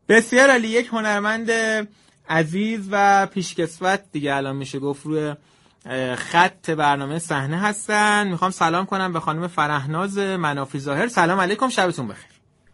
بسیار عالی. یک هنرمند عزیز و پیشکسوت دیگه الان میشه گفت روی خط برنامه صحنه هستن. میخوام سلام کنم به خانم فرهناز منافی ظاهر. سلام علیکم، شبتون بخیر.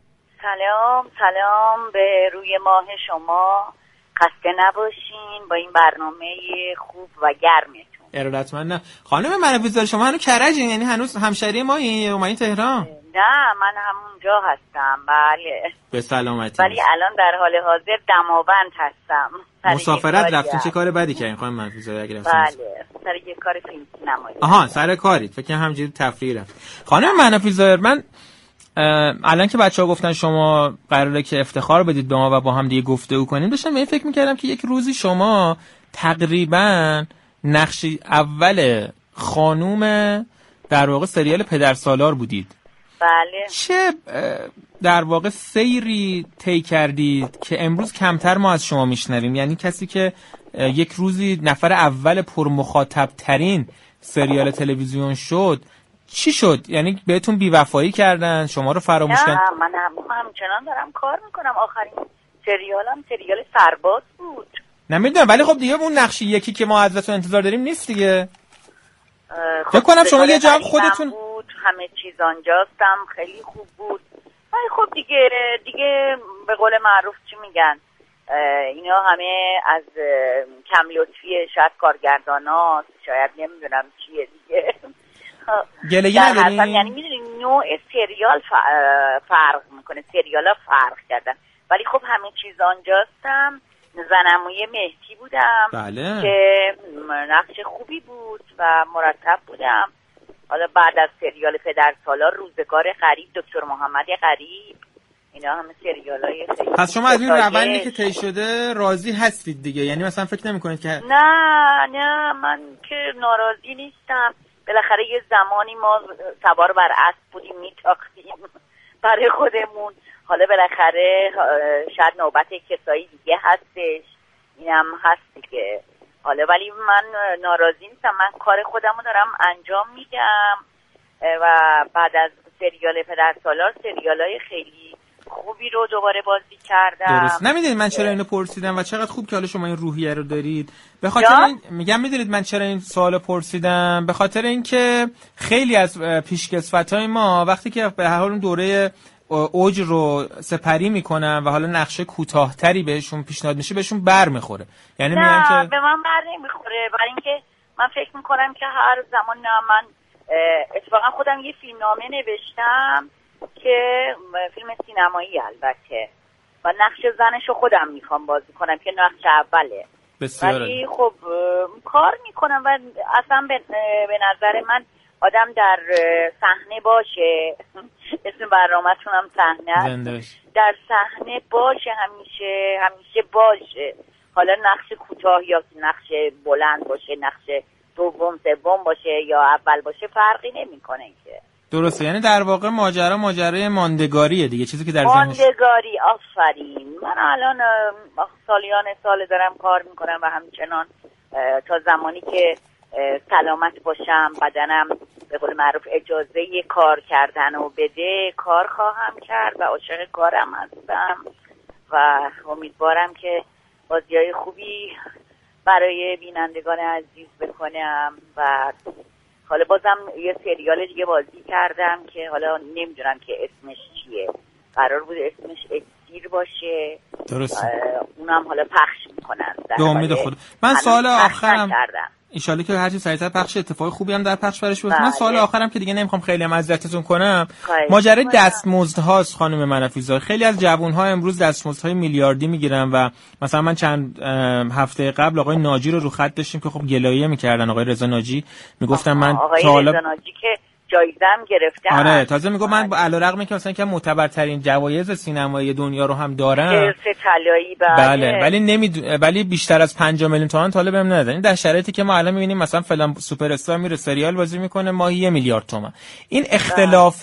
سلام به روی ماه شما، خسته نباشین با این برنامه خوب و گرمتون. ارادتمندم. خانم منافی ظاهر شما هنوز کرجین؟ یعنی هنوز همشهری ما اومدین تهران؟ نه، من همونجا هستم. بله به سلامتی. ولی الان در حال حاضر دماوند هستم. مسافرت رفتین؟ چه کار بدی کردین خانم منافی ظاهر؟ بله، سر یک کار فیلم سینمایی. آها، سر کاری. فکر کنم همینجوری تفریح رفت. خانم منافی ظاهر، من الان که بچه‌ها گفتن شما قراره که افتخار بدید به ما و با هم دیگه گفتگو کنیم، داشتم به این فکر می‌کردم که یک روزی شما تقریباً نقش اول خانوم در واقع سریال پدرسالار بودید. بله. چه در واقع سیری طی کردید که امروز کمتر ما از شما میشنویم؟ یعنی کسی که یک روزی نفر اول پرمخاطب ترین سریال تلویزیون شد، چی شد؟ یعنی بهتون بی‌وفایی کردن، شما رو فراموش کردن؟ نه، من همچنان دارم کار میکنم. آخرین سریالم سریال سرباز بود. نمیدونم، ولی خب دیگه اون نقش یکی که ما ازتون انتظار داریم نیست دیگه. فکر کنم شما یه جا خودتون بود، همه چیز آنجاستم، خیلی خوب بود. ولی خب دیگه به قول معروف چی میگن، اینا همه از کم لطفی شاید کارگرداناست، شاید نمیدونم چیه دیگه. گلگی ندارین؟ یعنی میدونی نوع سریال فرق میکنه، سریالا فرق کردن. ولی خب همه چیز آنجاستم. زنموی مهدی بودم. بله. که نقش خوبی بود و مرتب بودم. حالا بعد از سریال پدرسالار، روزگار غریب، دکتر محمد غریب، اینا همه سریالای خیلی. پس شما از این روندی که طی شده راضی هستید دیگه؟ یعنی مثلا فکر نمی‌کنید که نه من که ناراضی نیستم. بالاخره یه زمانی ما سوار بر اسب بودیم، میتاختیم برای خودمون. حالا بالاخره شاید نوبت کسایی دیگه هستش، اینم هست دیگه. حالا ولی من ناراضی نیستم. من کار خودم رو دارم انجام میدم و بعد از سریال پدرسالار سریالای خیلی خوبی رو دوباره بازی کردم. درست. نمیدونید من چرا اینو پرسیدم و چقدر خوب که حالا شما این روحیه رو دارید؟ به خاطر میگم میدونید من چرا این سوالو پرسیدم؟ به خاطر اینکه خیلی از پیشکسوتای ما وقتی که به هر حال اون دوره اوج رو سپری میکنن و حالا نقشه کوتاه‌تری بهشون پیشنهاد میشه، بهشون بر میخوره. یعنی میگن که به من بر نمیخوره، برای اینکه من فکر میکنم که هر زمان من اتفاقا خودم یه فیلمنامه نوشتم که فیلم سینمایی البته، و نقش زنشو خودم میخوام بازی کنم که نقش اوله. ولی خب کار میکنم و اصلا به نظر من آدم در صحنه باشه، اسم برنامه‌تون هم صحنه، در صحنه باشه، همیشه باشه. حالا نقش کوتاه یا نقش بلند باشه، نقش دوم سوم باشه یا اول باشه، فرقی نمیکنه که. درسته. یعنی در واقع ماجرای ماندگاریه دیگه، چیزی که در ذهنش. ماندگاری. آفرین. من الان سال دارم کار میکنم و همچنان تا زمانی که سلامت باشم، بدنم به قول معروف اجازه کار کردن و بده، کار خواهم کرد و عاشق کارم هستم و امیدوارم که بازیای خوبی برای بینندگان عزیز بکنم. و حالا بازم یه سریال دیگه بازی کردم که حالا نمیدونم که اسمش چیه، قرار بود اسمش اسیر باشه. درست. اونم حالا پخش میکنن. به امید خدا. من سوال آخرم انشالله که هرچی سریعتر پخش، اتفاق خوبی هم در پخش برش بیفته. من سوال آخرم که دیگه نمیخوام خیلی هم اذیتتون کنم، ماجرای دستمزدهاست خانم منافی ظاهر. خیلی از جوان‌ها امروز دستمزدهای میلیاردی میگیرن و مثلا من چند هفته قبل آقای ناجی رو خط داشتیم که خب گلایه میکردن، آقای رضا ناجی میگفتن من آقای رضا ناجی که جایزه هم گرفتن. آره، تازه میگم من علیرغم اینکه مثلا که معتبرترین جوایز سینمایی دنیا رو هم دارم، طلایی، بله، ولی بیشتر از 5 میلیون تومان طالب بهم ندادن. این در شرایطی که ما الان میبینیم مثلا فلان سوپر استار میره سریال بازی میکنه ماهی 1 میلیارد تومان. این اختلاف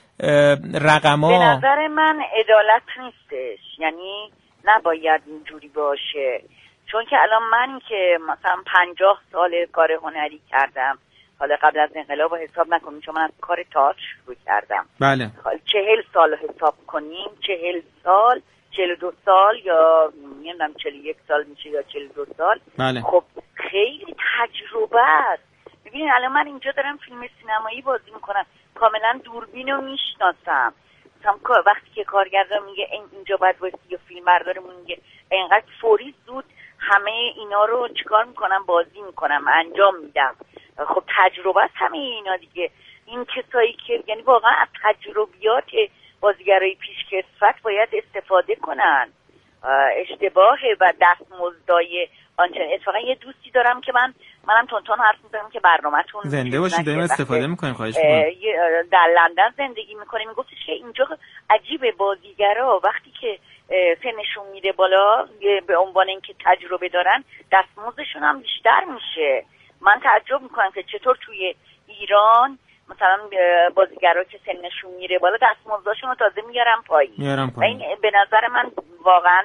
رقما به نظر من عدالت نیستش، یعنی نباید اینجوری باشه. چون که الان من که مثلا 50 سال کار هنری کردم، حالا قبل از انقلاب حساب نکنیم چون من از کار تئاتر شروع کردم. بله. 40 سال حساب کنیم، 40 سال 42 سال یا نمیدونم 41 سال میشه یا 42 سال. بله. خب خیلی تجربه است. ببینید الان من اینجا دارم فیلم سینمایی بازی میکنم، کاملا دوربین رو میشناسم. مثلا وقتی که کارگردان میگه اینجا باید وایسی یا فیلم بردارمون میگه اینقدر فوری زود همه اینا رو چیکار میکنم، بازی میکنم، انجام میدم. خب تجربه است همه اینا دیگه. این کسایی که یعنی واقعا از تجربیات بازیگرای پیشکسوت باید استفاده کنن. اشتباهه و دستمزدای آنچنان. اتفاقا یه دوستی دارم که منم تونتون حرف میزنم که برنامه‌تون زنده باشید، داریم استفاده میکنیم. خواهش میکنم. در لندن زندگی میکنه، میگفتش که اینجا عجیبه بازیگرا وقتی که سنشون میره بالا به عنوان اینکه تجربه دارن دستمزدشون هم بیشتر میشه. من تعجب میکنم که چطور توی ایران مثلا بازیگرا که سنشون میره بالا دستمزدشون رو تازه میارن پایین. این به نظر من واقعا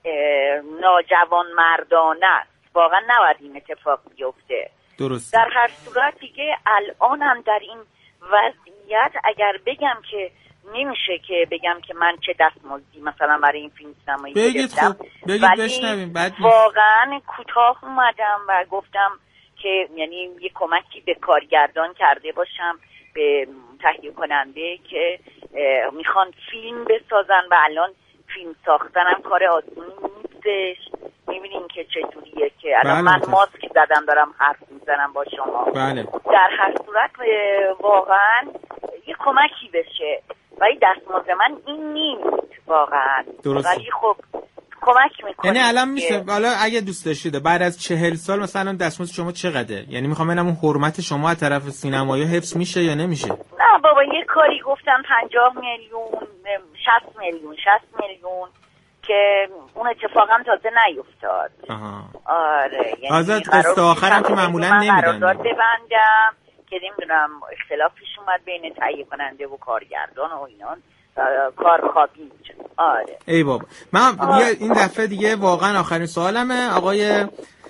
ناجوان مردانه است. واقعا نباید این اتفاق بیفته. درست. در هر صورت دیگه الان هم در این وضعیت اگر بگم که نمیشه که بگم که من چه دستمزدی مثلا برای این فیلم سینمایی گرفتم، بگید بشنویم. واقعا کوتاه اومدم و گفتم که یعنی یه کمکی به کارگردان کرده باشم، به تهیه کننده که میخوان فیلم بسازن و الان فیلم ساختنم کار آسونی نیستش. میبینین که چطوریه که الان من ماسک زدم دارم حرف میزنم با شما. بله. در هر صورت واقعا یه کمکی بشه و این دستمزد من این نیست واقعا. ولی خب کمک میکنه. یعنی الان میشه حالا اگه دوست داشتید بعد از 40 سال مثلا دستمزد شما چقدره؟ یعنی میخوام ببینم اون حرمت شما از طرف سینمایی حفظ میشه یا نمیشه؟ نه بابا یه کاری گفتم 50 میلیون 60 میلیون که اون اتفاقا تازه نیفتاد. آره یعنی آزاد قسط آخرم که معمولا نمیدن. قرارداد ببندم که نمیدونم اختلاف پیش اومد بین تهیه کننده و کارگردان و اینا، کار خوابی میشه. آره ای بابا من این دفعه دیگه واقعا آخرین سوالمه. آقای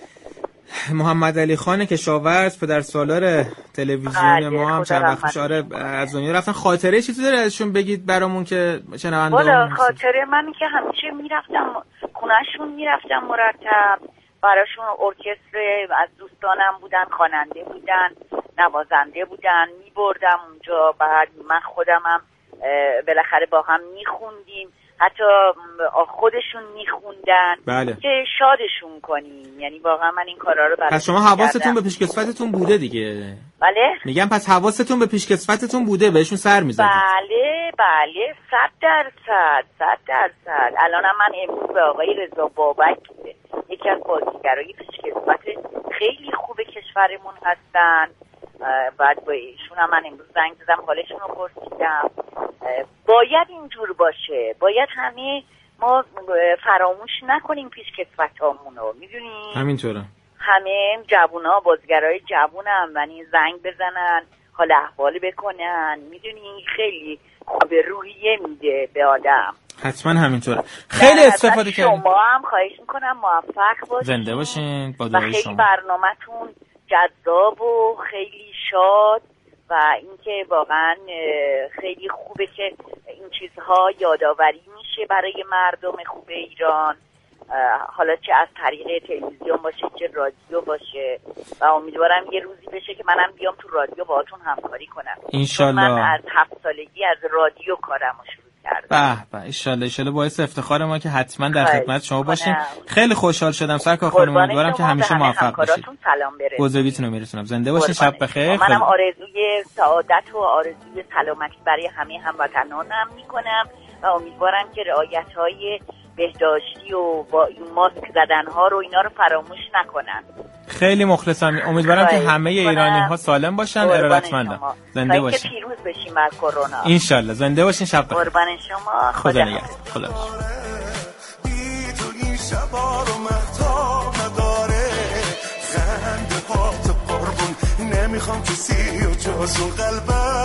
محمد علی خان کشاورز پدر سالار تلویزیون ما هم چند وقت پیش از دنیا رفتن. خاطره چیزی داره ازشون بگید برامون که شنونده؟ والا خاطره من که همیشه میرفتم خونهشون، میرفتم مرتب براشون. ارکستر از دوستانم بودن، خواننده بودن، نوازنده بودن، میبردم اونجا. بعد من خودمم بالاخره با هم میخوندیم، حتی خودشون میخوندن. بله. که شادشون کنیم. یعنی واقعا من این کارا رو برای پس شما حواستون به پیشکسوتتون بوده دیگه؟ بله میگم پس حواستون به پیشکسوتتون بوده، بهشون سر میزدید؟ بله 100%. الانم من امروز به آقای رضا بابک یکی از بازیگرای پیشکسوت خیلی خوب کشورمون هستن، بعد با ایشون هم من امروز زنگ زدم حالشون رو پرسیدم. باید اینجور باشه، باید همه ما فراموش نکنیم پیشکسوتامون رو. میدونی همینطوره، همه جوونا بازیگرای جوون هم یعنی زنگ بزنن، حال احوال بکنن. میدونی خیلی خوب، روحیه میده به آدم. حتما همینطوره. خیلی استفاده کردیم. شما هم خواهش میکنم موفق باشین، زنده باشین با دعای شما. خیلی برنامه‌تون جذاب و خیلی شاد و اینکه واقعا خیلی خوبه که این چیزها یادآوری میشه برای مردم خوب ایران، حالا چه از طریق تلویزیون باشه چه رادیو باشه. و امیدوارم یه روزی بشه که منم بیام تو رادیو باهاتون همکاری کنم. انشالله. من از 7 سالگی از رادیو کارمو شروع کردم. به انشالله باعث افتخار ما که حتما در خدمت شما باشیم. خیلی خوشحال شدم سرکار خانم، امیدوارم که همیشه موفق باشید. بزرگیتون رو میرسونم. زنده باشین، شب بخیر. منم آرزوی سعادت و آرزوی سلامتی برای همه هموطنانم میکنم و امیدوارم که رعایت‌های بهداشتی و با این ماسک زدن‌ها رو اینا رو فراموش نکنن. خیلی مخلصم. امیدوارم که همه ایرانی‌ها سالم باشن، ارادتمندم. زنده باشین. که پیروز بشیم بر کرونا. انشالله. زنده باشین، شب بخیر. قربان شما. خدا نگهدار. خدا. نمیخوام کسی و جز و قلبم